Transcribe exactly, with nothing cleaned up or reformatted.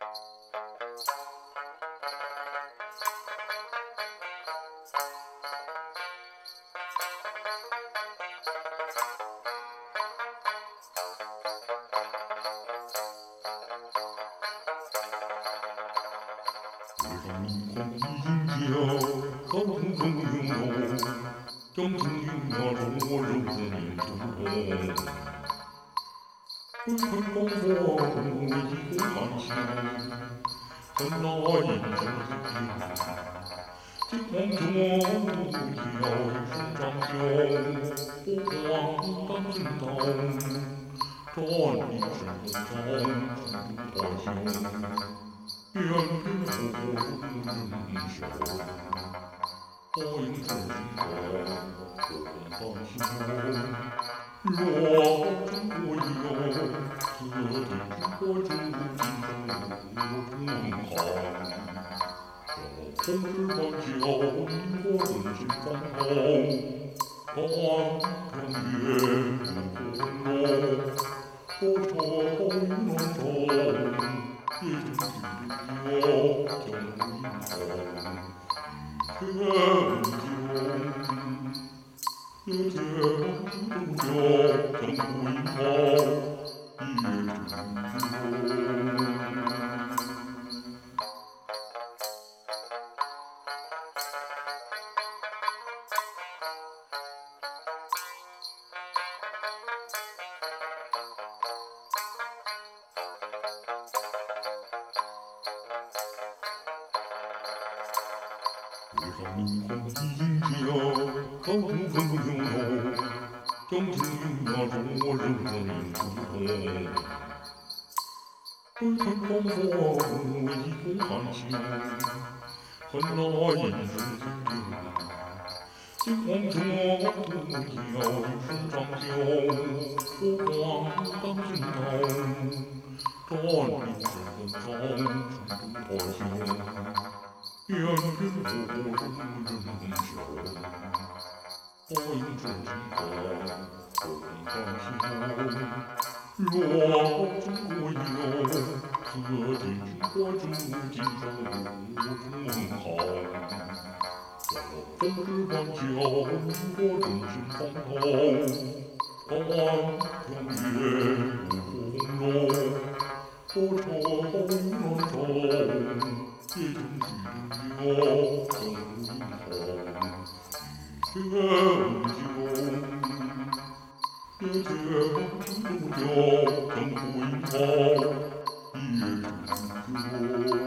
让明空一家，高空风涌涌，将风云压着我柔和面孔。挥挥光风，一股寒气，看那眼神金黄中摇身长袖，波光荡心头，转一身红尘花香。远远火人笑，花影之中红淡心。若真我有，此地我住今生无同行。红日半晓，萤火润心方头，当阳月如红楼，火车云乱中。夜静寂寂遥，江湖迎头，夜天中夜江湖迎头，夜静寂。为让明空一家，高空风涌涌，将风云压着我柔和面孔。挥挥光风，一股寒气，看那眼神金黄中摇身长袖，波光荡心头，转一身红裳春花香。远远火人笑，花影之中红淡心。若真我有，此地我住今生无同行。风日半晓，萤火润心方头，当阳月如红楼，火车云乱中。夜静寂寂，江湖迎头，夜静寂寂，江湖迎头，夜静寂。